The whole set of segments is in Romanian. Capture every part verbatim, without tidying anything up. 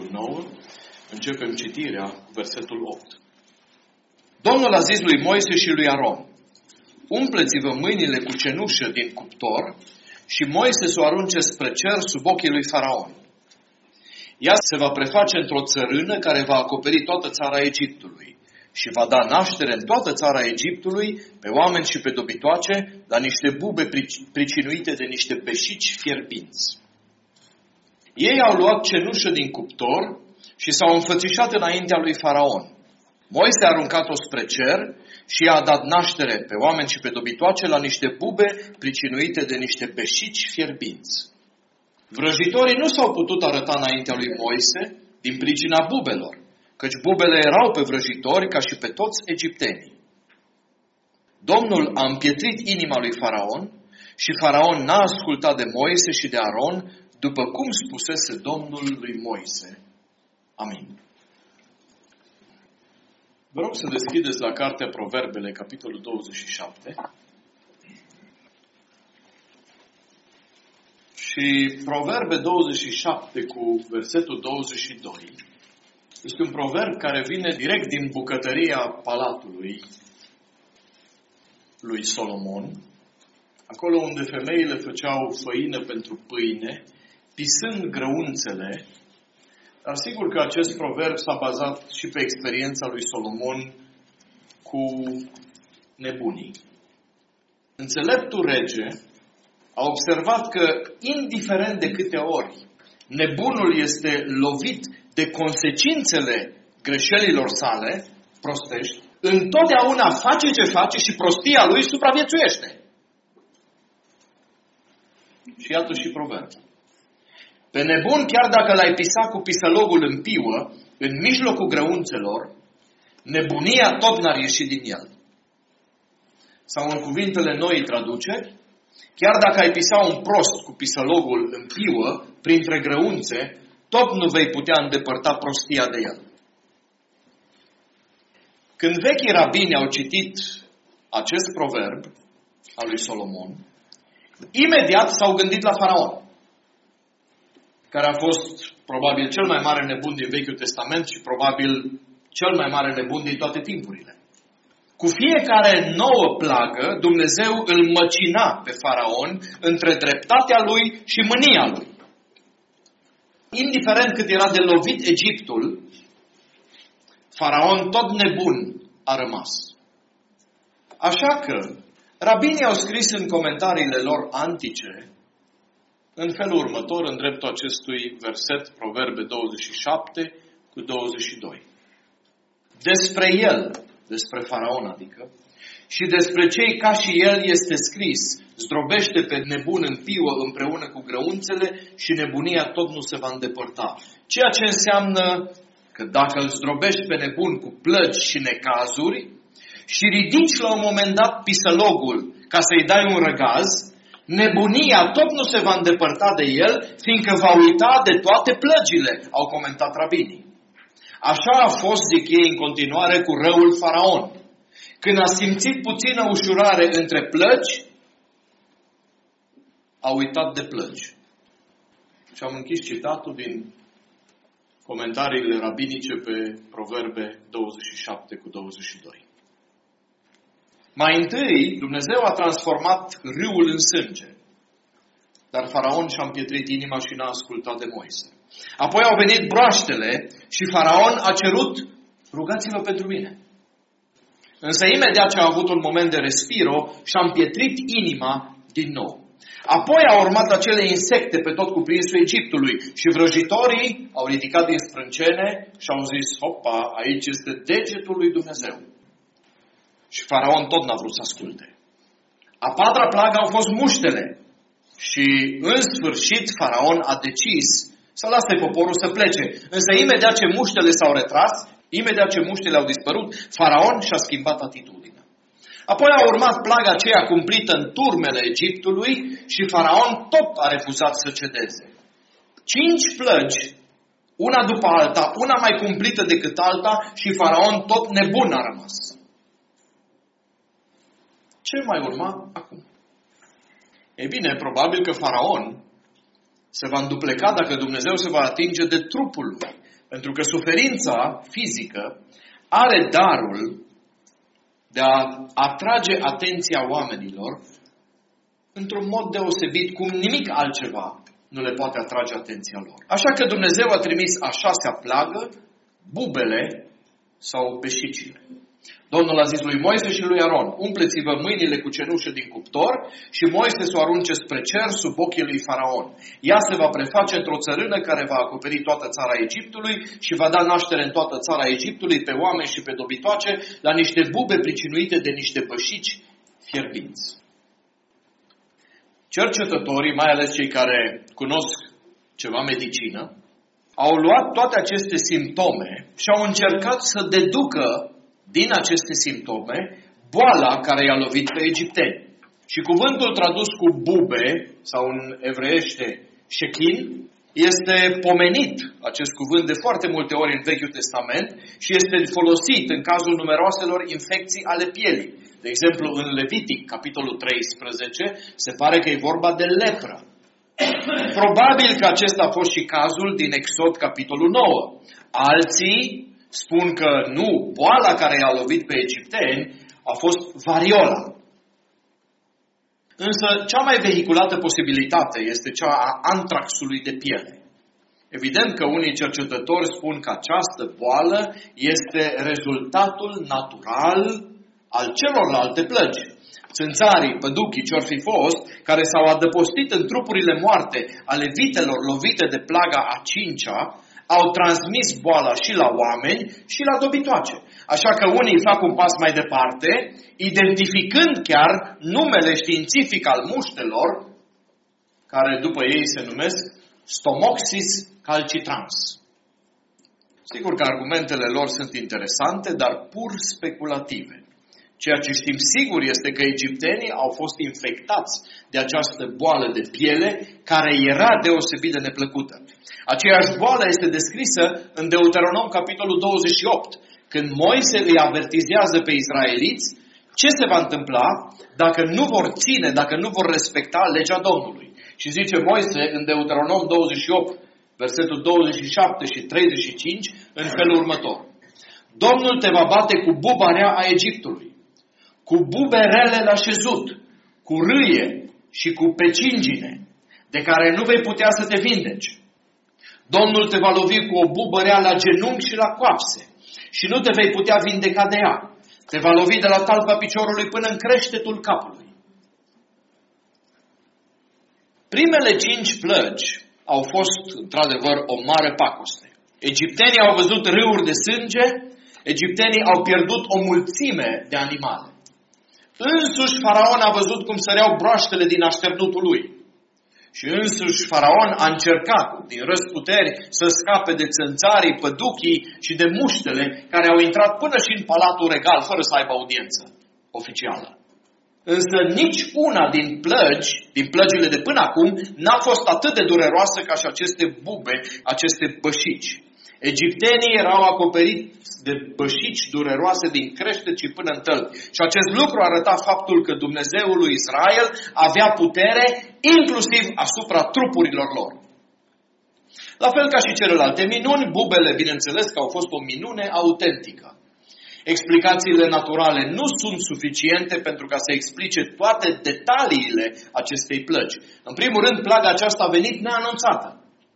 capitolul nouă, începem citirea cu versetul opt. Domnul a zis lui Moise și lui Aron: umpleți-vă mâinile cu cenușă din cuptor și Moise să o arunce spre cer sub ochii lui Faraon. Ea se va preface într-o țărână care va acoperi toată țara Egiptului și va da naștere în toată țara Egiptului pe oameni și pe dobitoace la niște bube pricinuite de niște peșici fierbinți. Ei au luat cenușă din cuptor și s-au înfățișat înaintea lui Faraon. Moise a aruncat-o spre cer și i-a dat naștere pe oameni și pe dobitoace la niște bube pricinuite de niște peșici fierbinți. Vrăjitorii nu s-au putut arăta înaintea lui Moise din pricina bubelor, căci bubele erau pe vrăjitori ca și pe toți egiptenii. Domnul a împietrit inima lui Faraon și Faraon n-a ascultat de Moise și de Aron, după cum spusese Domnul lui Moise. Amin. Vă rog să deschideți la cartea Proverbele, capitolul douăzeci și șapte. Și Proverbe douăzeci și șapte cu versetul douăzeci și doi este un proverb care vine direct din bucătăria palatului lui Solomon, acolo unde femeile făceau făină pentru pâine, pisând grăunțele. Dar sigur că acest proverb s-a bazat și pe experiența lui Solomon cu nebunii. Înțeleptul rege a observat că, indiferent de câte ori nebunul este lovit de consecințele greșelilor sale prostești, întotdeauna face ce face și prostia lui supraviețuiește. Și iată și proverbul. Pe nebun, chiar dacă l-ai pisa cu pisălogul în piuă, în mijlocul grăunțelor, nebunia tot n-ar ieși din el. Sau în cuvintele noii traduceri, chiar dacă ai pisa un prost cu pisălogul în piuă, printre grăunțe, tot nu vei putea îndepărta prostia de el. Când vechii rabini au citit acest proverb al lui Solomon, imediat s-au gândit la Faraon, care a fost probabil cel mai mare nebun din Vechiul Testament și probabil cel mai mare nebun din toate timpurile. Cu fiecare nouă plagă, Dumnezeu îl măcina pe Faraon între dreptatea lui și mânia lui. Indiferent cât era de lovit Egiptul, Faraon tot nebun a rămas. Așa că rabinii au scris în comentariile lor antice în felul următor, în dreptul acestui verset, Proverbe douăzeci și șapte cu douăzeci și doi. Despre el, despre Faraon adică, și despre cei ca și el este scris: zdrobește pe nebun în piuă împreună cu grăunțele și nebunia tot nu se va îndepărta. Ceea ce înseamnă că dacă îl zdrobești pe nebun cu plăci și necazuri și ridici la un moment dat pisălogul ca să-i dai un răgaz, nebunia tot nu se va îndepărta de el, fiindcă va uita de toate plăgile, au comentat rabinii. Așa a fost, zic ei în continuare, cu răul Faraon. Când a simțit puțină ușurare între plăgi, a uitat de plăgi. Și am închis citatul din comentariile rabinice pe Proverbe douăzeci și șapte cu douăzeci și doi. Mai întâi, Dumnezeu a transformat râul în sânge. Dar Faraon și-a împietrit inima și n-a ascultat de Moise. Apoi au venit broaștele și Faraon a cerut: rugați-vă pentru mine. Însă imediat ce a avut un moment de respiro, și-a împietrit inima din nou. Apoi au urmat acele insecte pe tot cuprinsul Egiptului și vrăjitorii au ridicat din sprâncene și au zis: hopa, aici este degetul lui Dumnezeu. Și Faraon tot n-a vrut să asculte. A patra plagă au fost muștele. Și în sfârșit Faraon a decis să lase poporul să plece. Însă imediat ce muștele s-au retras, imediat ce muștele au dispărut, Faraon și-a schimbat atitudinea. Apoi a urmat plaga aceea cumplită în turmele Egiptului și Faraon tot a refuzat să cedeze. Cinci plăgi, una după alta, una mai cumplită decât alta, și Faraon tot nebun a rămas. Ce mai urma acum? Ei bine, probabil că Faraon se va îndupleca dacă Dumnezeu se va atinge de trupul lui. Pentru că suferința fizică are darul de a atrage atenția oamenilor într-un mod deosebit, cum nimic altceva nu le poate atrage atenția lor. Așa că Dumnezeu a trimis a șasea plagă, bubele sau beșicile. Domnul a zis lui Moise și lui Aron: umpleți-vă mâinile cu cenușă din cuptor și Moise să o arunce spre cer sub ochii lui Faraon. Ea se va preface într-o țărână care va acoperi toată țara Egiptului și va da naștere în toată țara Egiptului pe oameni și pe dobitoace la niște bube pricinuite de niște bășici fierbinți. Cercetătorii, mai ales cei care cunosc ceva medicină, au luat toate aceste simptome și au încercat să deducă din aceste simptome boala care i-a lovit pe egipteni. Și cuvântul tradus cu bube, sau în evreiește șechin, este pomenit, acest cuvânt, de foarte multe ori în Vechiul Testament și este folosit în cazul numeroaselor infecții ale pielii. De exemplu, în Levitic, capitolul treisprezece, se pare că e vorba de lepră. Probabil că acesta a fost și cazul din Exod, capitolul nouă. Alții spun că nu, boala care i-a lovit pe egipteni a fost variola. Însă, cea mai vehiculată posibilitate este cea a antraxului de piele. Evident că unii cercetători spun că această boală este rezultatul natural al celorlalte plăgi. Țânțarii, păduchii, ce-or fi fost, care s-au adăpostit în trupurile moarte ale vitelor lovite de plaga a cincea, au transmis boala și la oameni și la dobitoace. Așa că unii fac un pas mai departe, identificând chiar numele științific al muștelor, care după ei se numesc Stomoxis calcitrans. Sigur că argumentele lor sunt interesante, dar pur speculative. Ceea ce știm sigur este că egiptenii au fost infectați de această boală de piele, care era deosebit de neplăcută. Aceeași boală este descrisă în Deuteronom, capitolul douăzeci și opt, când Moise îi avertizează pe izraeliți ce se va întâmpla dacă nu vor ține, dacă nu vor respecta legea Domnului. Și zice Moise în Deuteronom douăzeci și opt, versetul douăzeci și șapte și treizeci și cinci, în felul următor: Domnul te va bate cu buba rea a Egiptului, cu bube rele la șezut, cu râie și cu pecingine, de care nu vei putea să te vindeci. Domnul te va lovi cu o bubă rea la genunchi și la coapse și nu te vei putea vindeca de ea. Te va lovi de la talpa piciorului până în creștetul capului. Primele cinci plăgi au fost, într-adevăr, o mare pacoste. Egiptenii au văzut râuri de sânge, egiptenii au pierdut o mulțime de animale. Însuși Faraon a văzut cum săreau broaștele din așternutul lui. Și însuși Faraon a încercat din răzputeri să scape de țânțarii, păduchii și de muștele care au intrat până și în palatul regal fără să aibă audiență oficială. Însă nici una din plăgi, din plăgile de până acum, n-a fost atât de dureroasă ca și aceste bube, aceste bășici. Egiptenii erau acoperiți de bășici dureroase din creștet și până în tălpi. Și acest lucru arăta faptul că Dumnezeul lui Israel avea putere inclusiv asupra trupurilor lor. La fel ca și celelalte minuni, bubele, bineînțeles că au fost o minune autentică. Explicațiile naturale nu sunt suficiente pentru ca să explice toate detaliile acestei plăgi. În primul rând, plaga aceasta a venit neanunțată.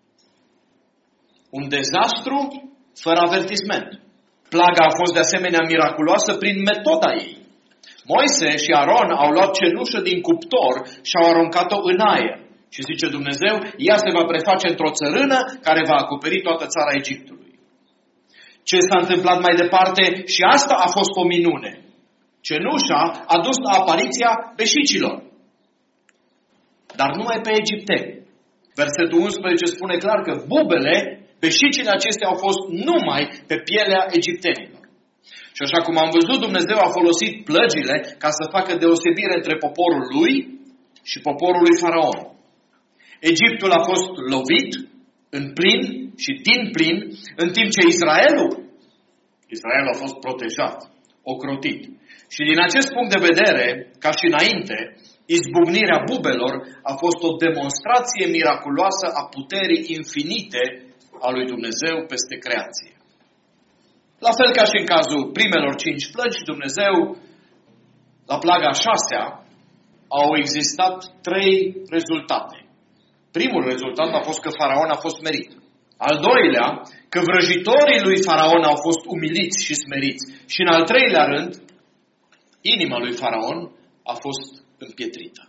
Un dezastru fără avertisment. Plaga a fost de asemenea miraculoasă prin metoda ei. Moise și Aron au luat cenușă din cuptor și au aruncat-o în aer. Și zice Dumnezeu, ea se va preface într-o țărână care va acoperi toată țara Egiptului. Ce s-a întâmplat mai departe? Și asta a fost o minune. Cenușa a dus la apariția beșicilor. Dar numai pe egipteni. Versetul unsprezece spune clar că bubele, beșicile acestea au fost numai pe pielea egiptenilor. Și așa cum am văzut, Dumnezeu a folosit plăgile ca să facă deosebire între poporul lui și poporul lui Faraon. Egiptul a fost lovit în plin și din plin, în timp ce Israelul, Israel a fost protejat, ocrotit. Și din acest punct de vedere, ca și înainte, izbucnirea bubelor a fost o demonstrație miraculoasă a puterii infinite al lui Dumnezeu peste creație. La fel ca și în cazul primelor cinci plăgi, Dumnezeu, la plaga a șasea, au existat trei rezultate. Primul rezultat a fost că Faraon a fost smerit. Al doilea, că vrăjitorii lui Faraon au fost umiliți și smeriți. Și în al treilea rând, inima lui Faraon a fost împietrită.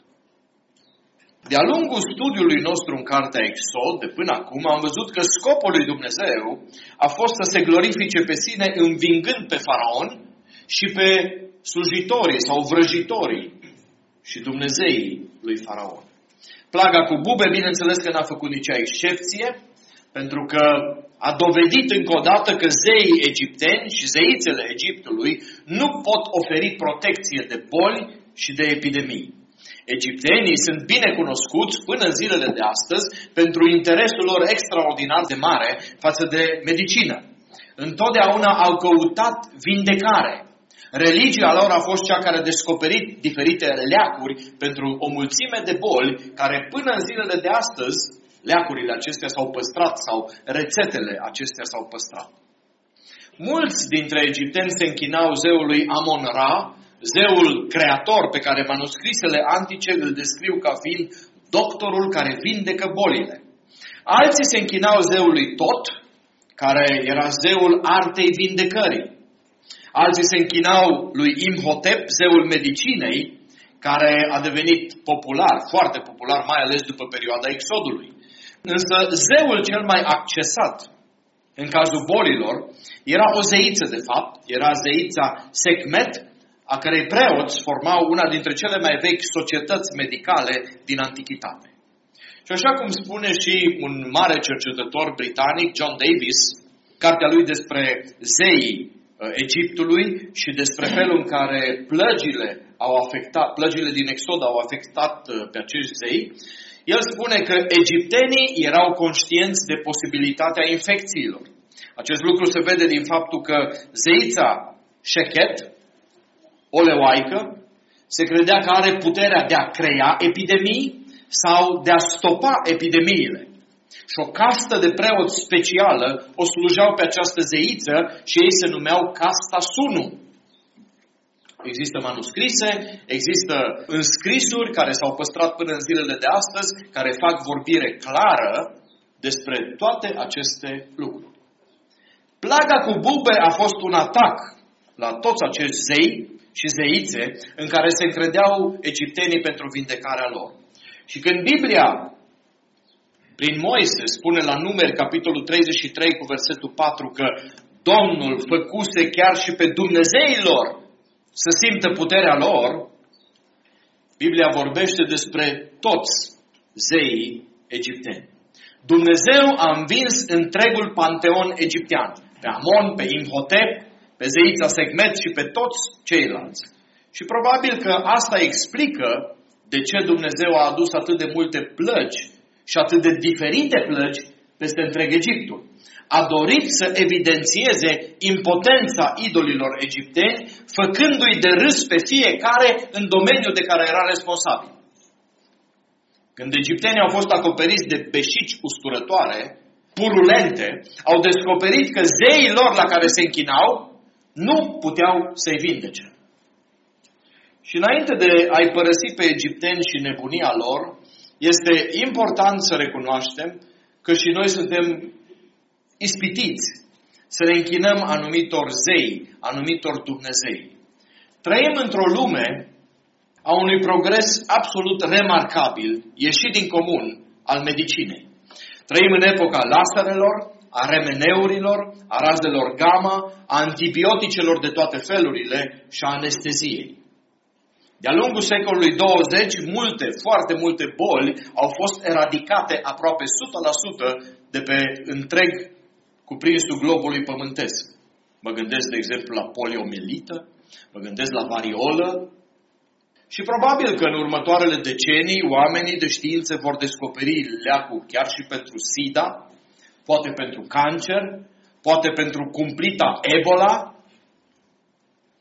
De-a lungul studiului nostru în cartea Exod, de până acum, am văzut că scopul lui Dumnezeu a fost să se glorifice pe sine învingând pe Faraon și pe slujitorii sau vrăjitorii și Dumnezeii lui Faraon. Plaga cu bube, bineînțeles că n-a făcut nicio excepție, pentru că a dovedit încă o dată că zeii egipteni și zeițele Egiptului nu pot oferi protecție de boli și de epidemii. Egiptenii sunt bine cunoscuți până în zilele de astăzi pentru interesul lor extraordinar de mare față de medicină. Întotdeauna au căutat vindecare. Religia lor a fost cea care a descoperit diferite leacuri pentru o mulțime de boli care până în zilele de astăzi, leacurile acestea s-au păstrat sau rețetele acestea s-au păstrat. Mulți dintre egipteni se închinau zeului Amon-Ra, zeul creator pe care manuscrisele antice îl descriu ca fiind doctorul care vindecă bolile. Alții se închinau zeului Tot, care era zeul artei vindecării. Alții se închinau lui Imhotep, zeul medicinei, care a devenit popular, foarte popular, mai ales după perioada Exodului. Însă zeul cel mai accesat în cazul bolilor era o zeiță, de fapt, era zeița Sekhmet, a cărei preoți formau una dintre cele mai vechi societăți medicale din antichitate. Și așa cum spune și un mare cercetător britanic, John Davis, cartea lui despre zeii Egiptului și despre felul în care plăgile au afectat, plăgile din Exod au afectat pe acești zei, el spune că egiptenii erau conștienți de posibilitatea infecțiilor. Acest lucru se vede din faptul că zeița Sheket, o leoaică, se credea că are puterea de a crea epidemii sau de a stopa epidemiile. Și o castă de preoți specială o slujeau pe această zeiță și ei se numeau casta Sunu. Există manuscrise, există înscrisuri care s-au păstrat până în zilele de astăzi, care fac vorbire clară despre toate aceste lucruri. Plaga cu bube a fost un atac la toți acești zei și zeițe în care se încredeau egiptenii pentru vindecarea lor. Și când Biblia, prin Moise, spune la Numeri, capitolul treizeci și trei, cu versetul patru, că Domnul făcuse chiar și pe Dumnezeii lor să simtă puterea lor, Biblia vorbește despre toți zeii egipteni. Dumnezeu a învins întregul panteon egiptean, pe Amon, pe Imhotep, pe zeița Sekhmet și pe toți ceilalți. Și probabil că asta explică de ce Dumnezeu a adus atât de multe plăgi și atât de diferite plăgi peste întreg Egiptul. A dorit să evidențieze impotența idolilor egipteni, făcându-i de râs pe fiecare în domeniul de care era responsabil. Când egiptenii au fost acoperiți de beșici usturătoare, purulente, au descoperit că zeii lor la care se închinau nu puteau să-i vindece. Și înainte de a-i părăsi pe egipteni și nebunia lor, este important să recunoaștem că și noi suntem ispitiți să ne închinăm anumitor zei, anumitor Dumnezei. Trăim într-o lume a unui progres absolut remarcabil, ieșit din comun, al medicinei. Trăim în epoca laserelor, a remeneurilor, a razelor gamma, a antibioticelor de toate felurile și a anesteziei. De-a lungul secolului douăzeci, multe, foarte multe boli au fost eradicate aproape o sută la sută de pe întreg cuprinsul globului pământesc. Mă gândesc, de exemplu, la poliomielită, mă gândesc la variolă și probabil că în următoarele decenii oamenii de știință vor descoperi leacul chiar și pentru SIDA, poate pentru cancer, poate pentru cumplita Ebola.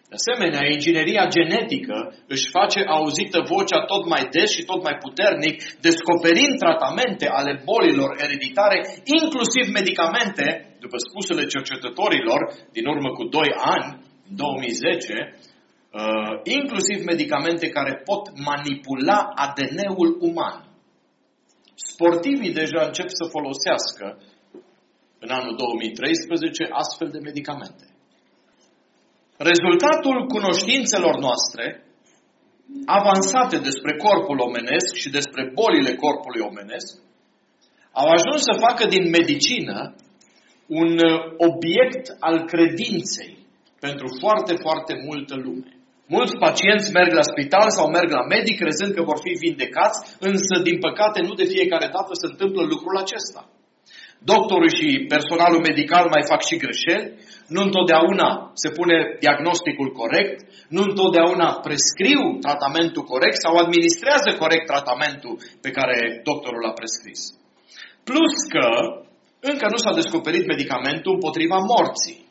De asemenea, ingineria genetică își face auzită vocea tot mai des și tot mai puternic, descoperind tratamente ale bolilor ereditare, inclusiv medicamente, după spusele cercetătorilor din urmă cu doi ani, în două mii zece, uh, inclusiv medicamente care pot manipula A D N-ul uman. Sportivii deja încep să folosească în anul două mii treisprezece astfel de medicamente. Rezultatul cunoștințelor noastre avansate despre corpul omenesc și despre bolile corpului omenesc au ajuns să facă din medicină un obiect al credinței pentru foarte, foarte multă lume. Mulți pacienți merg la spital sau merg la medic crezând că vor fi vindecați, însă, din păcate, nu de fiecare dată se întâmplă lucrul acesta. Doctorul și personalul medical mai fac și greșeli, nu întotdeauna se pune diagnosticul corect, nu întotdeauna prescriu tratamentul corect sau administrează corect tratamentul pe care doctorul l-a prescris. Plus că încă nu s-a descoperit medicamentul împotriva morții.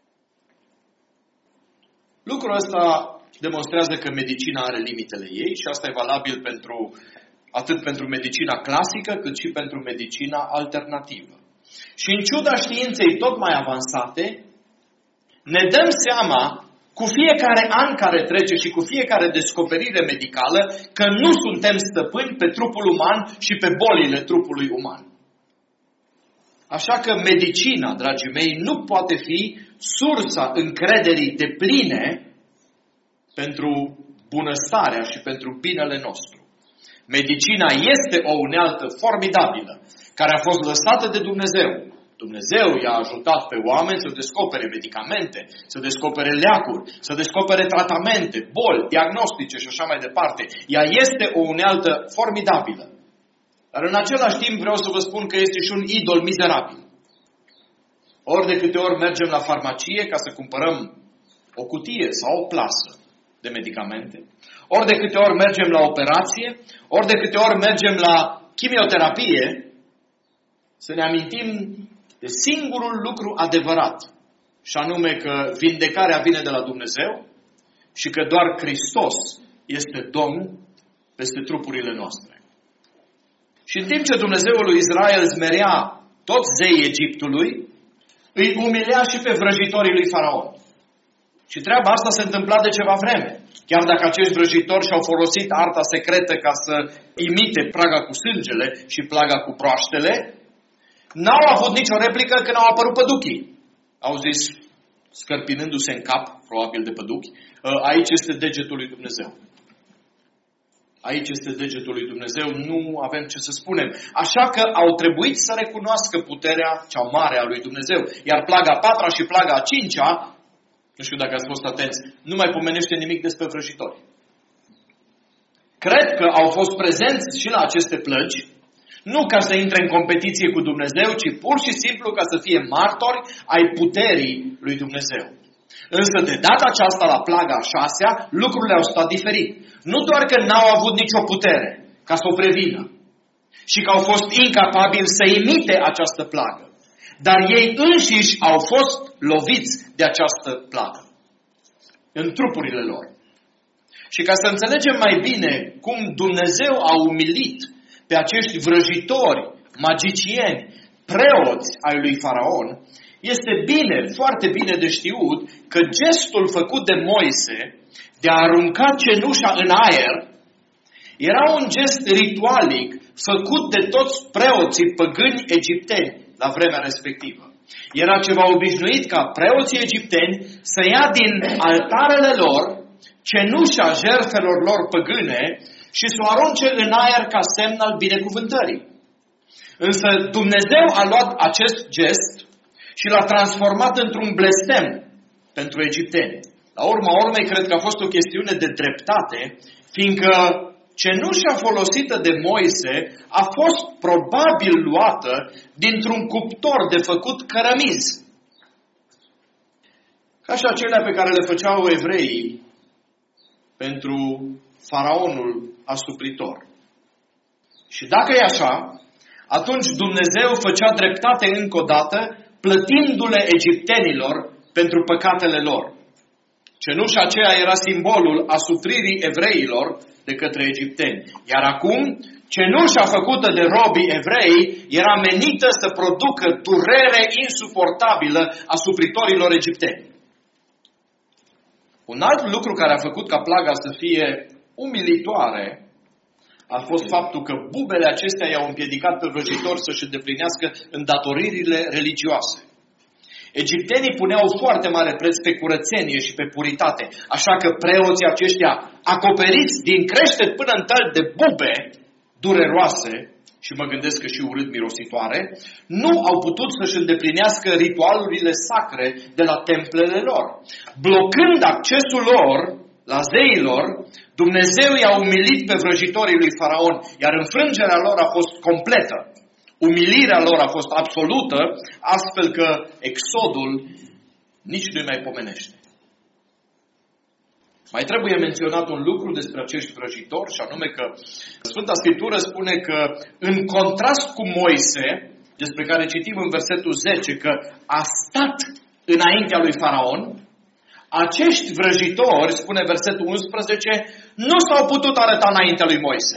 Lucrul ăsta demonstrează că medicina are limitele ei și asta e valabil pentru, atât pentru medicina clasică cât și pentru medicina alternativă. Și în ciuda științei tot mai avansate, ne dăm seama cu fiecare an care trece și cu fiecare descoperire medicală că nu suntem stăpâni pe trupul uman și pe bolile trupului uman. Așa că medicina, dragii mei, nu poate fi sursa încrederii depline pentru bunăstarea și pentru binele nostru. Medicina este o unealtă formidabilă care a fost lăsată de Dumnezeu. Dumnezeu i-a ajutat pe oameni să descopere medicamente, să descopere leacuri, să descopere tratamente, boli, diagnostice și așa mai departe. Ea este o unealtă formidabilă. Dar în același timp vreau să vă spun că este și un idol mizerabil. Ori de câte ori mergem la farmacie ca să cumpărăm o cutie sau o plasă de medicamente, ori de câte ori mergem la operație, ori de câte ori mergem la chimioterapie, să ne amintim de singurul lucru adevărat, și anume că vindecarea vine de la Dumnezeu și că doar Hristos este Domn peste trupurile noastre. Și în timp ce Dumnezeul lui Israel zmerea toți zeii Egiptului, îi umilea și pe vrăjitorii lui Faraon. Și treaba asta se întâmpla de ceva vreme. Chiar dacă acești vrăjitori și-au folosit arta secretă ca să imite praga cu sângele și plaga cu proaștele, n-au avut nicio replică când au apărut păduchii. Au zis, scărpinându-se în cap, probabil de păduchi, aici este degetul lui Dumnezeu. Aici este degetul lui Dumnezeu, nu avem ce să spunem. Așa că au trebuit să recunoască puterea cea mare a lui Dumnezeu. Iar plaga a patra și plaga a cincea, nu știu dacă ați fost atenți, nu mai pomenește nimic despre vrăjitori. Cred că au fost prezenți și la aceste plăgi, nu ca să intre în competiție cu Dumnezeu, ci pur și simplu ca să fie martori ai puterii lui Dumnezeu. Însă de data aceasta la plaga a șasea, lucrurile au stat diferit. Nu doar că n-au avut nicio putere ca să o prevină și că au fost incapabili să imite această plagă, dar ei înșiși au fost loviți de această plagă în trupurile lor. Și ca să înțelegem mai bine cum Dumnezeu a umilit pe acești vrăjitori, magicieni, preoți ai lui Faraon, este bine, foarte bine de știut că gestul făcut de Moise de a arunca cenușa în aer era un gest ritualic făcut de toți preoții păgâni egipteni la vremea respectivă. Era ceva obișnuit ca preoții egipteni să ia din altarele lor cenușa jertfelor lor păgâne și să o arunce în aer ca semn al binecuvântării. Însă Dumnezeu a luat acest gest și l-a transformat într-un blestem pentru egipteni. La urma urmei, cred că a fost o chestiune de dreptate, fiindcă cenușa folosită de Moise a fost probabil luată dintr-un cuptor de făcut cărămiz, ca și acelea pe care le făceau evreii pentru faraonul asupritor. Și dacă e așa, atunci Dumnezeu făcea dreptate încă o dată, plătindu-le egiptenilor pentru păcatele lor. Cenușa aceea era simbolul asupririi evreilor de către egipteni. Iar acum, cenușa făcută de robii evrei era menită să producă durere insuportabilă asupritorilor egipteni. Un alt lucru care a făcut ca plaga să fie umilitoare a fost faptul că bubele acestea i-au împiedicat pe vrăjitori să-și îndeplinească îndatoririle religioase. Egiptenii puneau foarte mare preț pe curățenie și pe puritate, așa că preoții aceștia, acoperiți din creștet până în tăl de bube dureroase, și mă gândesc că și urât mirositoare, nu au putut să-și îndeplinească ritualurile sacre de la templele lor. Blocând accesul lor la zeilor, Dumnezeu i-a umilit pe vrăjitorii lui Faraon, iar înfrângerea lor a fost completă. Umilirea lor a fost absolută, astfel că exodul nici nu-i mai pomenește. Mai trebuie menționat un lucru despre acești vrăjitori, și anume că Sfânta Scriptură spune că, în contrast cu Moise, despre care citim în versetul zece, că a stat înaintea lui Faraon, acești vrăjitori, spune versetul unsprezece, nu s-au putut arăta înaintea lui Moise.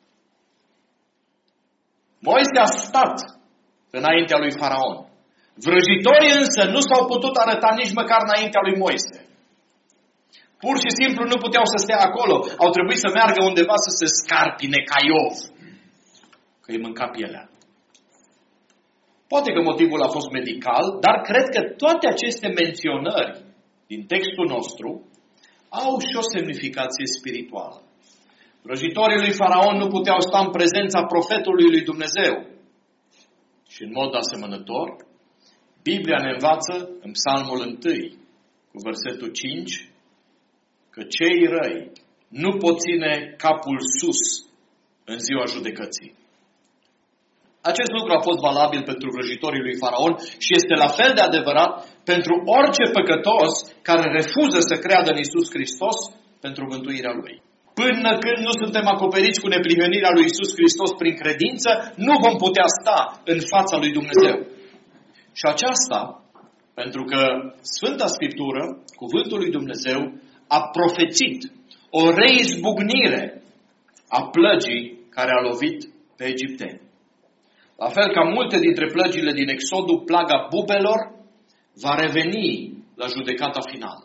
Moise a stat înaintea lui Faraon. Vrăjitorii însă nu s-au putut arăta nici măcar înaintea lui Moise. Pur și simplu nu puteau să stea acolo. Au trebuit să meargă undeva să se scarpine ca Iov, că îi mânca pielea. Poate că motivul a fost medical, dar cred că toate aceste menționări din textul nostru au și o semnificație spirituală. Vrăjitorii lui Faraon nu puteau sta în prezența profetului lui Dumnezeu. Și în mod asemănător, Biblia ne învață în Psalmul unu, cu versetul cinci, că cei răi nu pot ține capul sus în ziua judecății. Acest lucru a fost valabil pentru vrăjitorii lui Faraon și este la fel de adevărat pentru orice păcătos care refuză să creadă în Iisus Hristos pentru mântuirea lui. Până când nu suntem acoperiți cu neprihănirea lui Iisus Hristos prin credință, nu vom putea sta în fața lui Dumnezeu. Și aceasta, pentru că Sfânta Scriptură, cuvântul lui Dumnezeu, a profețit o reizbucnire a plăgii care a lovit pe egipteni. La fel ca multe dintre plăgile din Exodul, plaga bubelor va reveni la judecata finală.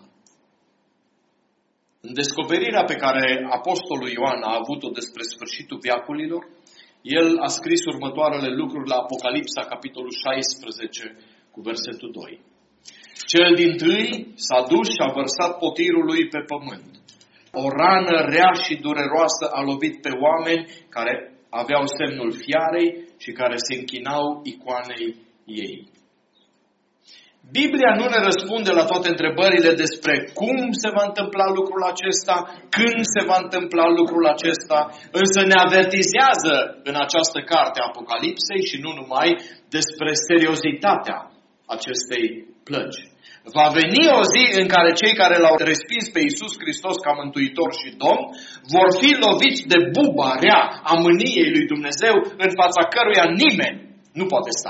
În descoperirea pe care apostolul Ioan a avut-o despre sfârșitul veacurilor, el a scris următoarele lucruri la Apocalipsa, capitolul șaisprezece, cu versetul doi. Cel dintâi s-a dus și a vărsat potirul lui pe pământ. O rană rea și dureroasă a lovit pe oameni care aveau semnul fiarei și care se închinau icoanei ei. Biblia nu ne răspunde la toate întrebările despre cum se va întâmpla lucrul acesta, când se va întâmpla lucrul acesta, însă ne avertizează în această carte a Apocalipsei și nu numai despre seriozitatea acestei plăgi. Va veni o zi în care cei care l-au respins pe Iisus Hristos ca mântuitor și Domn vor fi loviți de buba rea a mâniei lui Dumnezeu, în fața căruia nimeni nu poate sta.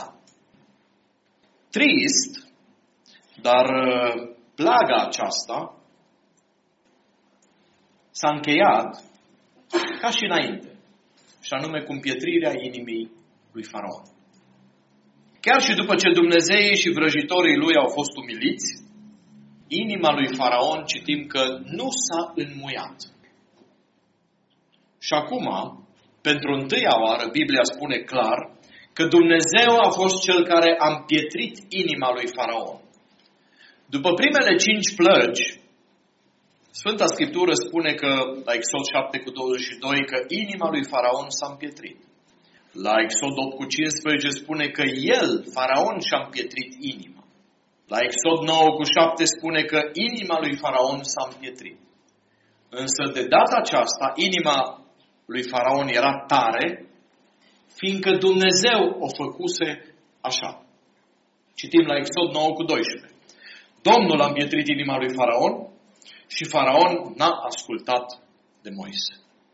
Trist, dar plaga aceasta s-a încheiat ca și înainte, și anume cu împietrirea inimii lui Faraon. Chiar și după ce Dumnezeii și vrăjitorii lui au fost umiliți, inima lui Faraon citim că nu s-a înmuiat. Și acum, pentru întâia oară, Biblia spune clar că Dumnezeu a fost cel care a împietrit inima lui Faraon. După primele cinci plăgi, Sfânta Scriptură spune că, la Exod șapte cu douăzeci și doi, că inima lui Faraon s-a împietrit. La Exod opt cu cincisprezece spune că el, Faraon, și-a împietrit inima. La Exod nouă cu șapte spune că inima lui Faraon s-a împietrit. Însă de data aceasta, inima lui Faraon era tare, fiindcă Dumnezeu o făcuse așa. Citim la Exod nouă cu doisprezece. Domnul a împietrit inima lui Faraon și Faraon n-a ascultat de Moise.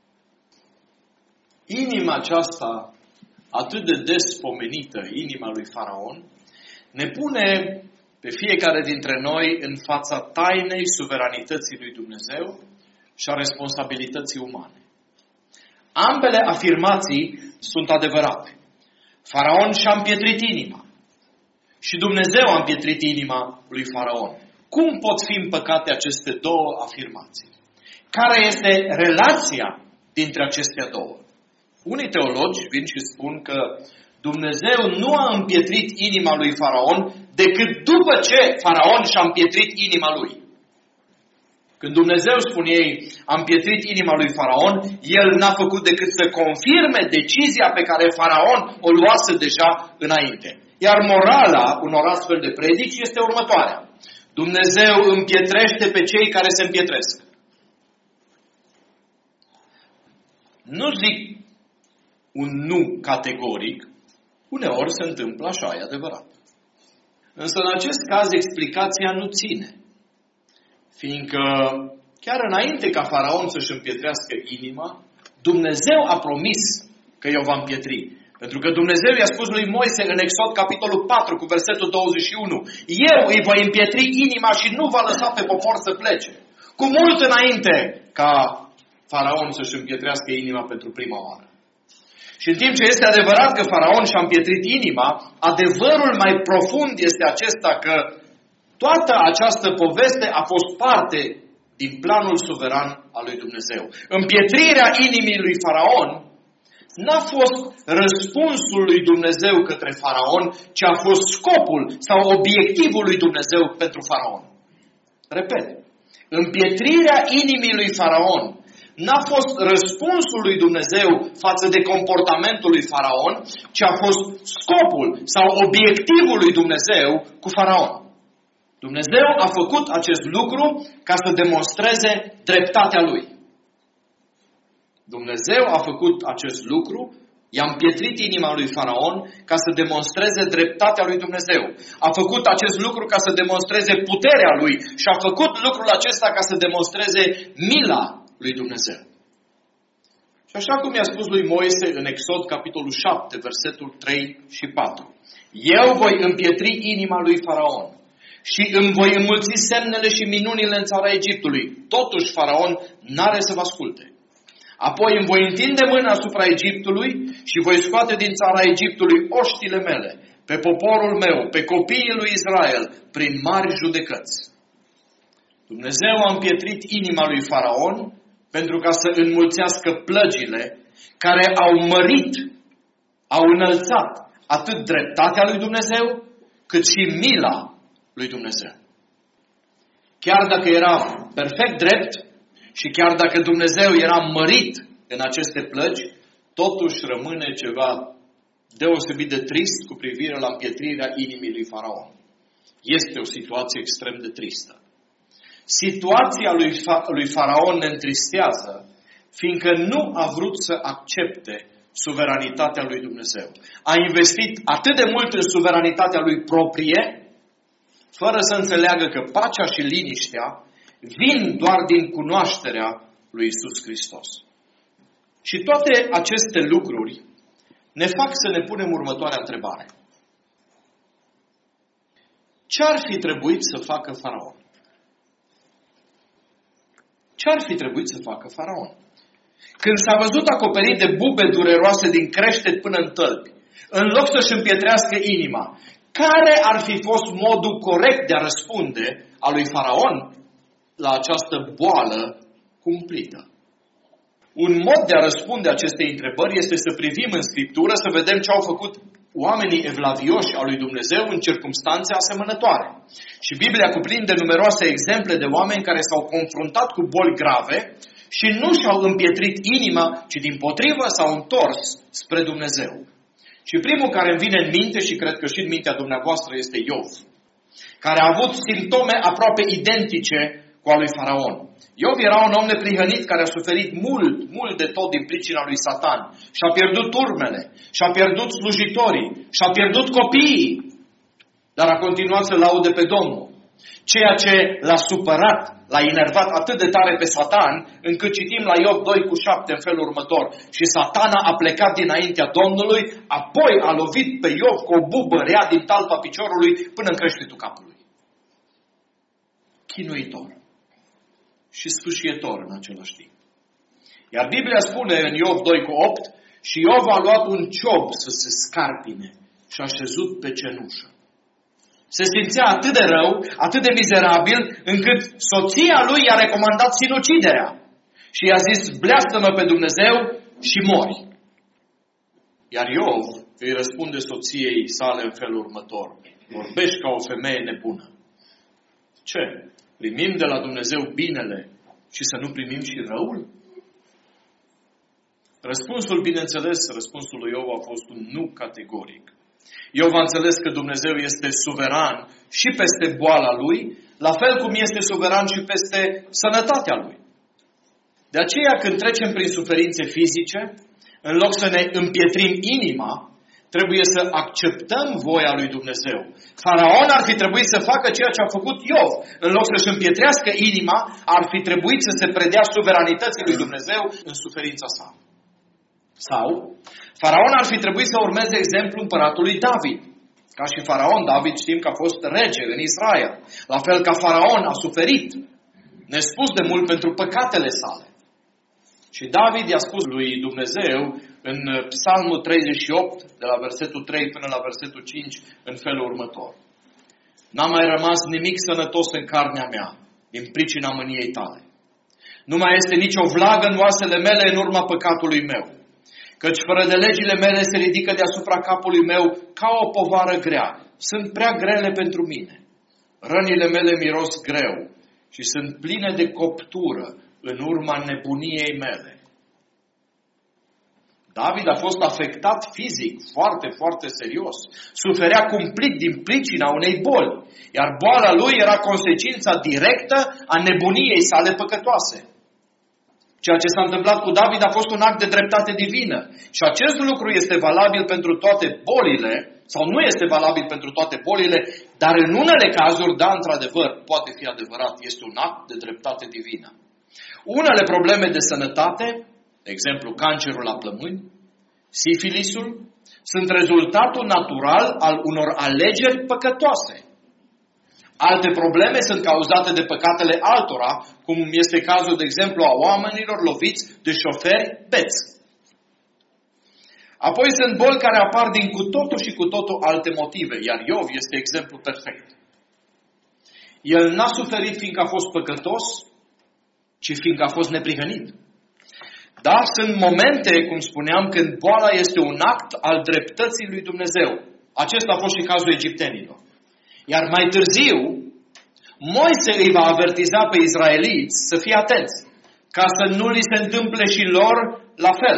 Inima aceasta, atât de des pomenită, inima lui Faraon, ne pune pe fiecare dintre noi în fața tainei suveranității lui Dumnezeu și a responsabilității umane. Ambele afirmații sunt adevărate. Faraon și-a împietrit inima și Dumnezeu a împietrit inima lui Faraon. Cum pot fi împăcate aceste două afirmații? Care este relația dintre acestea două? Unii teologi vin și spun că Dumnezeu nu a împietrit inima lui Faraon decât după ce Faraon și-a împietrit inima lui. Când Dumnezeu, spun ei, a împietrit inima lui Faraon, el n-a făcut decât să confirme decizia pe care Faraon o luase deja înainte. Iar morala unor astfel de predici este următoarea. Dumnezeu împietrește pe cei care se împietresc. Nu zic un nu categoric, uneori se întâmplă așa, e adevărat. Însă în acest caz explicația nu ține. Fiindcă chiar înainte ca Faraon să-și împietrească inima, Dumnezeu a promis că i-o va împietri. Pentru că Dumnezeu i-a spus lui Moise în Exod capitolul patru cu versetul douăzeci și unu: eu îi voi împietri inima și nu va lăsa pe popor să plece. Cu mult înainte ca Faraon să-și împietrească inima pentru prima oară. Și în timp ce este adevărat că Faraon și-a împietrit inima, adevărul mai profund este acesta că toată această poveste a fost parte din planul suveran al lui Dumnezeu. Împietrirea inimii lui Faraon n-a fost răspunsul lui Dumnezeu către Faraon, ci a fost scopul sau obiectivul lui Dumnezeu pentru Faraon. Repet, împietrirea inimii lui Faraon n-a fost răspunsul lui Dumnezeu față de comportamentul lui Faraon, ci a fost scopul sau obiectivul lui Dumnezeu cu Faraon. Dumnezeu a făcut acest lucru ca să demonstreze dreptatea lui. Dumnezeu a făcut acest lucru, i-a împietrit inima lui Faraon ca să demonstreze dreptatea lui Dumnezeu. A făcut acest lucru ca să demonstreze puterea lui și a făcut lucrul acesta ca să demonstreze mila lui Dumnezeu. Și așa cum i-a spus lui Moise în Exod capitolul șapte, versetul trei și patru. Eu voi împietri inima lui Faraon și îmi voi înmulți semnele și minunile în țara Egiptului. Totuși Faraon n-are să vă asculte. Apoi îmi voi întinde mâna asupra Egiptului și voi scoate din țara Egiptului oștile mele, pe poporul meu, pe copiii lui Israel, prin mari judecăți. Dumnezeu a împietrit inima lui Faraon pentru ca să înmulțească plăgile care au mărit, au înălțat atât dreptatea lui Dumnezeu, cât și mila lui Dumnezeu. Chiar dacă era perfect drept și chiar dacă Dumnezeu era mărit în aceste plăgi, totuși rămâne ceva deosebit de trist cu privire la împietrirea inimii lui Faraon. Este o situație extrem de tristă. Situația lui, Fa- lui Faraon ne întristează, fiindcă nu a vrut să accepte suveranitatea lui Dumnezeu. A investit atât de mult în suveranitatea lui proprie, fără să înțeleagă că pacea și liniștea vin doar din cunoașterea lui Iisus Hristos. Și toate aceste lucruri ne fac să ne punem următoarea întrebare. Ce ar fi trebuit să facă Faraon? Ce ar fi trebuit să facă Faraon? Când s-a văzut acoperit de bube dureroase din creștet până în tălpi, în loc să-și împietrească inima, care ar fi fost modul corect de a răspunde a lui Faraon la această boală cumplită? Un mod de a răspunde acestei întrebări este să privim în Scriptură, să vedem ce au făcut oamenii evlavioși al lui Dumnezeu în circumstanțe asemănătoare. Și Biblia cuprinde numeroase exemple de oameni care s-au confruntat cu boli grave și nu și-au împietrit inima, ci dimpotrivă s-au întors spre Dumnezeu. Și primul care îmi vine în minte, și cred că și în mintea dumneavoastră, este Iov, care a avut simptome aproape identice cu a lui Faraon. Iov era un om neprihănit care a suferit mult, mult de tot din pricina lui Satan. Și-a pierdut urmele, și-a pierdut slujitorii, și-a pierdut copiii, dar a continuat să laude pe Domnul. Ceea ce l-a supărat, l-a enervat atât de tare pe Satan, încât citim la Iov doi cu șapte în felul următor. Și Satana a plecat dinaintea Domnului, apoi a lovit pe Iov cu o bubă rea din talpa piciorului până în creștetul capului. chinuitor și sfâșietor în același timp. Iar Biblia spune în Iov doi cu opt, și Iov a luat un ciob să se scarpine și a șezut pe cenușă. Se simțea atât de rău, atât de mizerabil, încât soția lui i-a recomandat sinuciderea. Și i-a zis, bleastă-mă pe Dumnezeu și mori. Iar Iov îi răspunde soției sale în felul următor, vorbești ca o femeie nebună. Ce? Primim de la Dumnezeu binele și să nu primim și răul? Răspunsul, bineînțeles, răspunsul lui Iov a fost un nu categoric. Iov a înțeles că Dumnezeu este suveran și peste boala lui, la fel cum este suveran și peste sănătatea lui. De aceea, când trecem prin suferințe fizice, în loc să ne împietrim inima, trebuie să acceptăm voia lui Dumnezeu. Faraon ar fi trebuit să facă ceea ce a făcut Iov. În loc să-și împietrească inima, ar fi trebuit să se predea suveranității lui Dumnezeu în suferința sa. Sau, Faraon ar fi trebuit să urmeze exemplul împăratului David. Ca și Faraon, David știm că a fost rege în Israel. La fel ca Faraon a suferit nespus de mult pentru păcatele sale. Și David i-a spus lui Dumnezeu în Psalmul treizeci și opt, de la versetul trei până la versetul cinci, în felul următor. N-a mai rămas nimic sănătos în carnea mea, din pricina mâniei tale. Nu mai este nicio vlagă în oasele mele în urma păcatului meu. Căci fără de legile mele se ridică deasupra capului meu ca o povară grea. Sunt prea grele pentru mine. Rănile mele miros greu și sunt pline de coptură în urma nebuniei mele. David a fost afectat fizic foarte, foarte serios. Suferea cumplit din pricina unei boli, iar boala lui era consecința directă a nebuniei sale păcătoase. Ceea ce s-a întâmplat cu David a fost un act de dreptate divină. Și acest lucru este valabil pentru toate bolile, sau nu este valabil pentru toate bolile, dar în unele cazuri, da, într-adevăr, poate fi adevărat, este un act de dreptate divină. Unele probleme de sănătate, de exemplu cancerul la plămâni, sifilisul, sunt rezultatul natural al unor alegeri păcătoase. Alte probleme sunt cauzate de păcatele altora, cum este cazul, de exemplu, a oamenilor loviți de șoferi beți. Apoi sunt boli care apar din cu totul și cu totul alte motive, iar Iov este exemplu perfect. El n-a suferit fiindcă a fost păcătos, ci fiindcă a fost neprihănit. Da, sunt momente, cum spuneam, când boala este un act al dreptății lui Dumnezeu. Acesta a fost și cazul egiptenilor. Iar mai târziu, Moise îi va avertiza pe izraeliți să fie atenți, ca să nu li se întâmple și lor la fel.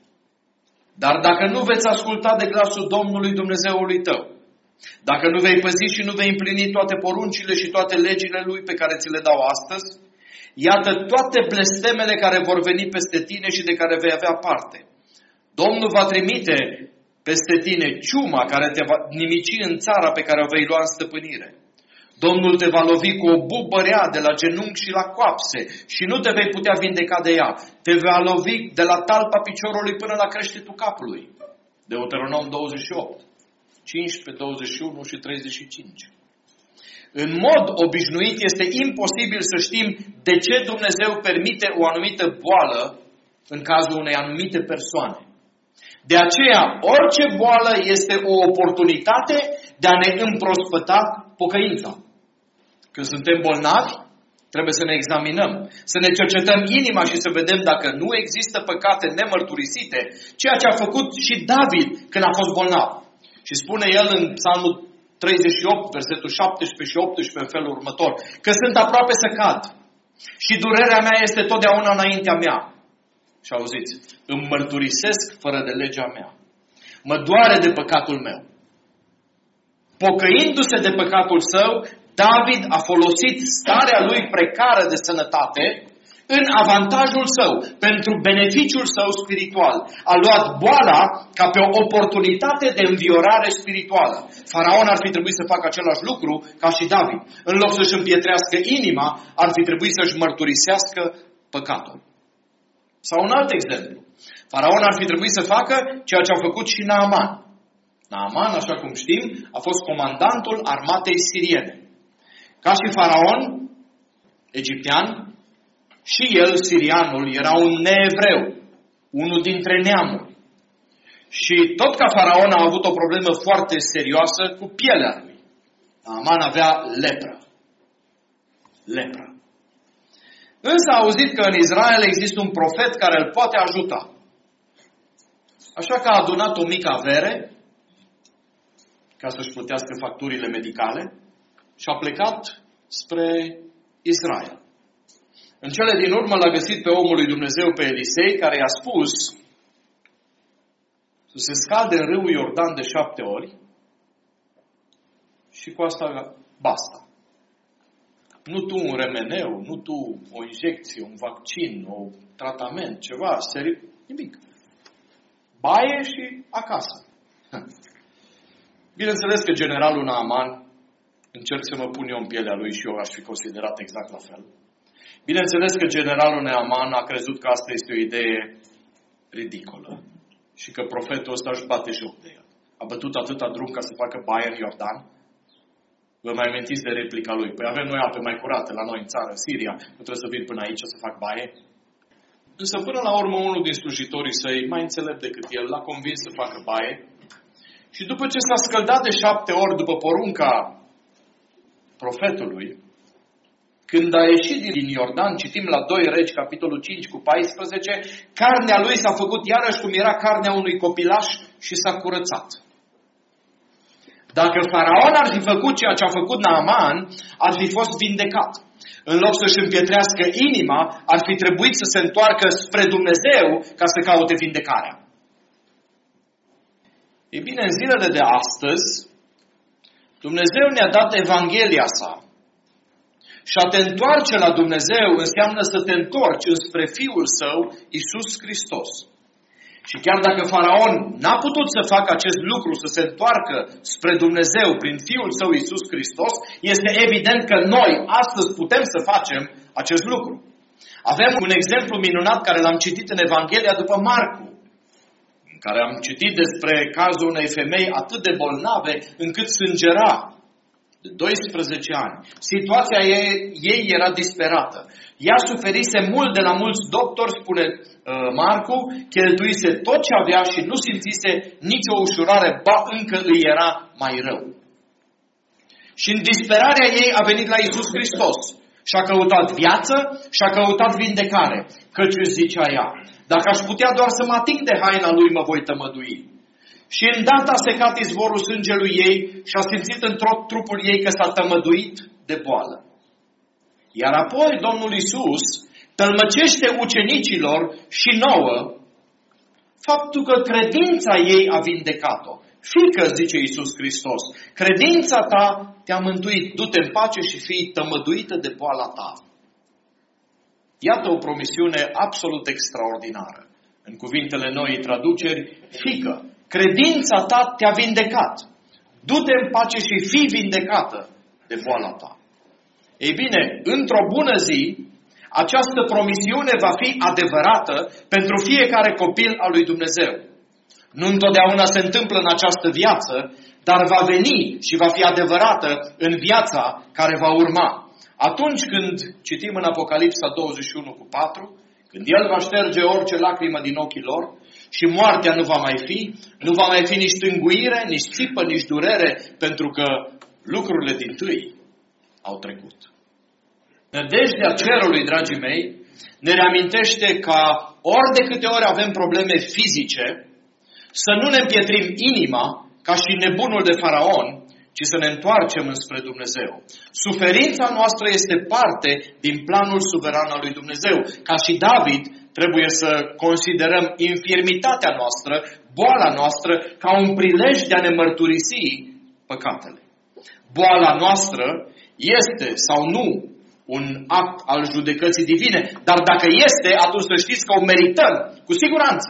Dar dacă nu veți asculta de glasul Domnului Dumnezeului tău, dacă nu vei păzi și nu vei împlini toate poruncile și toate legile Lui pe care ți le dau astăzi, iată toate blestemele care vor veni peste tine și de care vei avea parte. Domnul va trimite peste tine ciuma care te va nimici în țara pe care o vei lua în stăpânire. Domnul te va lovi cu o bubă rea de la genunchi și la coapse și nu te vei putea vindeca de ea. Te va lovi de la talpa piciorului până la creștetul capului. Deuteronom douăzeci și opt, cincisprezece, douăzeci și unu și treizeci și cinci. În mod obișnuit este imposibil să știm de ce Dumnezeu permite o anumită boală în cazul unei anumite persoane. De aceea, orice boală este o oportunitate de a ne împrospăta pocăința. Când suntem bolnavi, trebuie să ne examinăm, să ne cercetăm inima și să vedem dacă nu există păcate nemărturisite, ceea ce a făcut și David când a fost bolnav. Și spune el în Psalmul treizeci și opt, versetul șaptesprezece și optsprezece în felul următor, că sunt aproape să cad și durerea mea este totdeauna înaintea mea. Și auziți, îmi mărturisesc fără de legea mea. Mă doare de păcatul meu. Pocăindu-se de păcatul său, David a folosit starea lui precară de sănătate în avantajul său, pentru beneficiul său spiritual. A luat boala ca pe o oportunitate de înviorare spirituală. Faraon ar fi trebuit să facă același lucru ca și David. În loc să-și împietrească inima, ar fi trebuit să-și mărturisească păcatul. Sau un alt exemplu. Faraon ar fi trebuit să facă ceea ce a făcut și Naaman. Naaman, așa cum știm, a fost comandantul armatei siriene. Ca și Faraon, egiptean, și el, sirianul, era un neevreu, unul dintre neamuri. Și tot ca faraon a avut o problemă foarte serioasă cu pielea lui. Naaman avea lepră. Lepră. Însă a auzit că în Israel există un profet care îl poate ajuta. Așa că a adunat o mică avere ca să-și plătească facturile medicale și a plecat spre Israel. În cele din urmă l-a găsit pe omul lui Dumnezeu, pe Elisei, care i-a spus să se scalde în râul Iordan de șapte ori și cu asta basta. Nu tu un remeneu, nu tu o injecție, un vaccin, un tratament, ceva, serios, nimic. Baie și acasă. Bineînțeles că generalul Naaman, încerc să mă pun eu în pielea lui și eu aș fi considerat exact la fel. Bineînțeles că generalul Naaman a crezut că asta este o idee ridicolă și că profetul ăsta își bate joc de el. A bătut atâta drum ca să facă baie în Iordan. Vă mai amintiți de replica lui? Păi avem noi ape mai curate la noi în țară, Siria. Nu trebuie să vin până aici să fac baie? Însă până la urmă unul din slujitorii săi, mai înțelept decât el, l-a convins să facă baie. Și după ce s-a scăldat de șapte ori după porunca profetului, când a ieșit din Iordan, citim la doi Regi, capitolul cinci cu paisprezece, carnea lui s-a făcut iarăși cum era carnea unui copilaș și s-a curățat. Dacă faraon ar fi făcut ceea ce a făcut Naaman, ar fi fost vindecat. În loc să-și împietrească inima, ar fi trebuit să se întoarcă spre Dumnezeu ca să caute vindecarea. Ei bine, în zilele de astăzi, Dumnezeu ne-a dat Evanghelia sa. Și a te întoarce la Dumnezeu înseamnă să te întorci înspre Fiul Său, Iisus Hristos. Și chiar dacă Faraon n-a putut să facă acest lucru, să se întoarcă spre Dumnezeu prin Fiul Său, Iisus Hristos, este evident că noi astăzi putem să facem acest lucru. Avem un exemplu minunat care l-am citit în Evanghelia după Marcu, în care am citit despre cazul unei femei atât de bolnave încât sângera. De doisprezece ani. Situația ei, ei era disperată. Ea suferise mult de la mulți doctori, spune uh, Marcu, cheltuise tot ce avea și nu simțise nicio ușurare, ba încă îi era mai rău. Și în disperarea ei a venit la Iisus Hristos și a căutat viață și a căutat vindecare. Căci își zicea ea, dacă aș putea doar să mă ating de haina lui, mă voi tămădui. Și îndată a secat izvorul sângelui ei și a simțit în tot trupul ei că s-a tămăduit de boală. Iar apoi Domnul Iisus tălmăcește ucenicilor și nouă faptul că credința ei a vindecat-o. Fiică, zice Iisus Hristos, credința ta te-a mântuit, du-te în pace și fii tămăduită de boala ta. Iată o promisiune absolut extraordinară. În cuvintele noii traduceri, fiică, credința ta te-a vindecat. Du-te în pace și fii vindecată de boala ta. Ei bine, într-o bună zi, această promisiune va fi adevărată pentru fiecare copil al lui Dumnezeu. Nu întotdeauna se întâmplă în această viață, dar va veni și va fi adevărată în viața care va urma. Atunci când citim în Apocalipsa douăzeci și unu cu patru, când El va șterge orice lacrimă din ochii lor, și moartea nu va mai fi, nu va mai fi nici tânguire, nici țipă, nici durere, pentru că lucrurile dintâi au trecut. Nădejdea cerului, dragii mei, ne reamintește ca ori de câte ori avem probleme fizice, să nu ne împietrim inima ca și nebunul de Faraon, ci să ne întoarcem înspre Dumnezeu. Suferința noastră este parte din planul suveran al lui Dumnezeu. Ca și David, trebuie să considerăm infirmitatea noastră, boala noastră, ca un prilej de a ne mărturisi păcatele. Boala noastră este sau nu un act al judecății divine, dar dacă este, atunci să știți că o merităm, cu siguranță.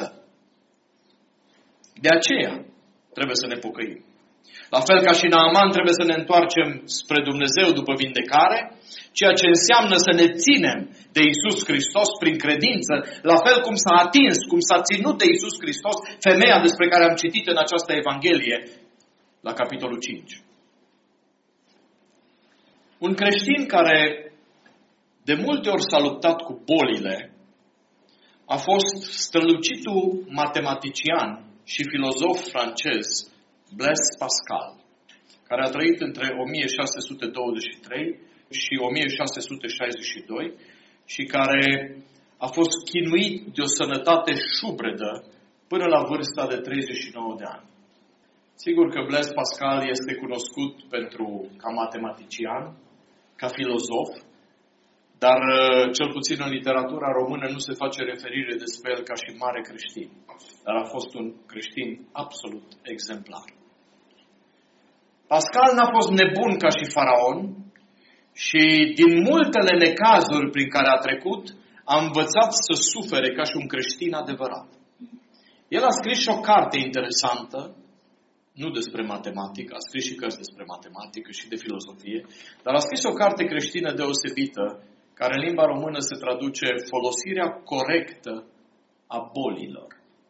De aceea trebuie să ne pocăim. La fel ca și Naaman, trebuie să ne întoarcem spre Dumnezeu după vindecare, ceea ce înseamnă să ne ținem de Iisus Hristos prin credință, la fel cum s-a atins, cum s-a ținut de Iisus Hristos femeia despre care am citit în această Evanghelie la capitolul cinci. Un creștin care de multe ori s-a luptat cu bolile a fost strălucitul matematician și filozof francez Blaise Pascal, care a trăit între o mie șase sute douăzeci și trei și o mie șase sute șaizeci și doi și care a fost chinuit de o sănătate șubredă până la vârsta de treizeci și nouă de ani. Sigur că Blaise Pascal este cunoscut pentru ca matematician, ca filozof, dar cel puțin în literatura română nu se face referire despre el ca și mare creștin. Dar a fost un creștin absolut exemplar. Pascal n-a fost nebun ca și faraon și din multele necazuri prin care a trecut, a învățat să sufere ca și un creștin adevărat. El a scris și o carte interesantă, nu despre matematică, a scris și cărți despre matematică și de filozofie, dar a scris o carte creștină deosebită, care în limba română se traduce Folosirea corectă a bolilor.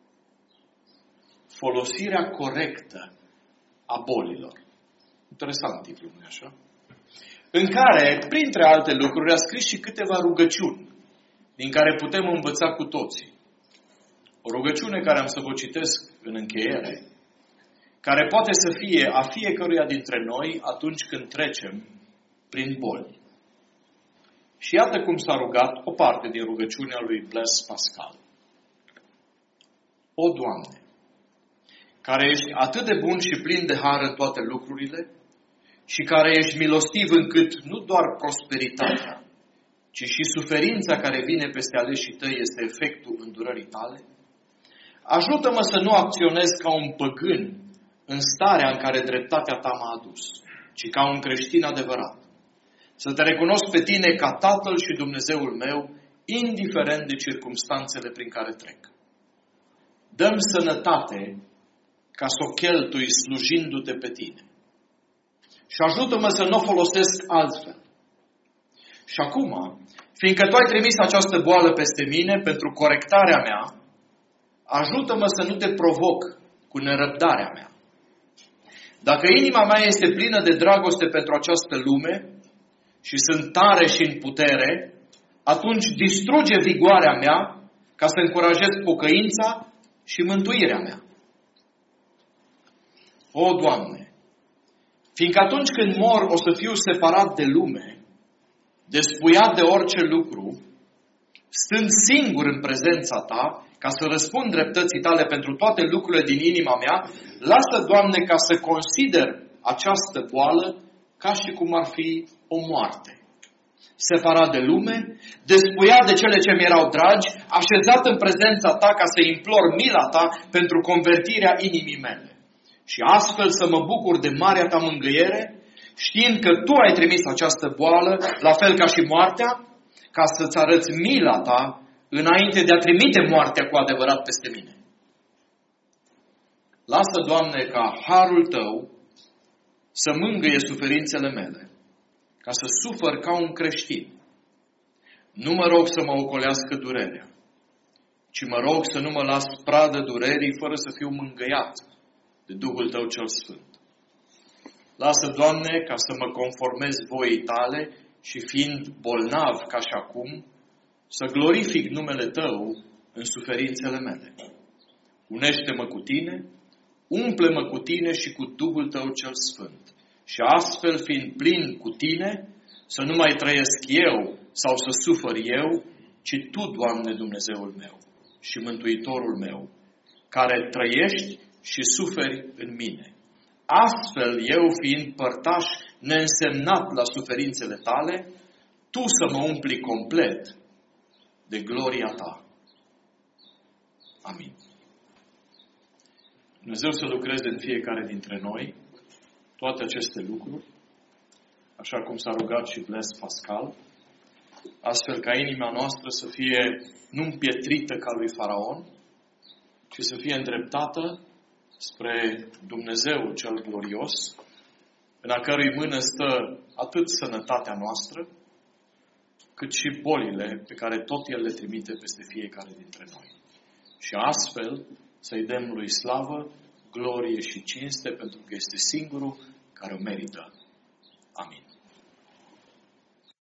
Folosirea corectă a bolilor. Interesant titlul, nu-i așa? În care, printre alte lucruri, a scris și câteva rugăciuni, din care putem învăța cu toții. O rugăciune care am să vă citesc în încheiere, care poate să fie a fiecăruia dintre noi atunci când trecem prin boli. Și iată cum s-a rugat o parte din rugăciunea lui Blaise Pascal. O, Doamne, care ești atât de bun și plin de har în toate lucrurile și care ești milostiv încât nu doar prosperitatea, ci și suferința care vine peste aleșii tăi este efectul îndurării tale, ajută-mă să nu acționez ca un păgân în starea în care dreptatea ta m-a adus, ci ca un creștin adevărat. Să te recunosc pe tine ca Tatăl și Dumnezeul meu, indiferent de circumstanțele prin care trec. Dă-mi sănătate ca să o cheltui slujindu-te pe tine. Și ajută-mă să nu o folosesc altfel. Și acum, fiindcă tu ai trimis această boală peste mine pentru corectarea mea, ajută-mă să nu te provoc cu nerăbdarea mea. Dacă inima mea este plină de dragoste pentru această lume și sunt tare și în putere, atunci distruge vigoarea mea ca să încurajez pocăința și mântuirea mea. O, Doamne, fiindcă atunci când mor o să fiu separat de lume, despuiat de orice lucru, stând singur în prezența Ta, ca să răspund dreptății Tale pentru toate lucrurile din inima mea, lasă, Doamne, ca să consider această boală ca și cum ar fi o moarte. Separat de lume, despuiat de cele ce mi erau dragi, așezat în prezența Ta ca să implor mila Ta pentru convertirea inimii mele. Și astfel să mă bucur de marea Ta mângâiere, știind că Tu ai trimis această boală, la fel ca și moartea, ca să-ți arăți mila Ta înainte de a trimite moartea cu adevărat peste mine. Lasă, Doamne, ca harul Tău să mângâie suferințele mele, ca să sufăr ca un creștin. Nu mă rog să mă ocolească durerea, ci mă rog să nu mă las pradă durerii fără să fiu mângâiat de Duhul Tău cel Sfânt. Lasă, Doamne, ca să mă conformez voii Tale și fiind bolnav ca și acum, să glorific numele Tău în suferințele mele. Unește-mă cu Tine, umple-mă cu Tine și cu Duhul Tău cel Sfânt. Și astfel, fiind plin cu Tine, să nu mai trăiesc eu sau să sufăr eu, ci Tu, Doamne Dumnezeul meu și Mântuitorul meu, care trăiești și suferi în mine. Astfel, eu fiind părtaș neînsemnat la suferințele Tale, Tu să mă umpli complet de gloria Ta. Amin. Dumnezeu să lucreze în fiecare dintre noi toate aceste lucruri, așa cum s-a rugat și Blaise Pascal, astfel ca inima noastră să fie nu împietrită ca lui Faraon, ci să fie îndreptată spre Dumnezeu cel glorios, în a cărui mână stă atât sănătatea noastră, cât și bolile pe care tot El le trimite peste fiecare dintre noi. Și astfel să-i dăm lui slavă, glorie și cinste, pentru că este singurul care o merită. Amin.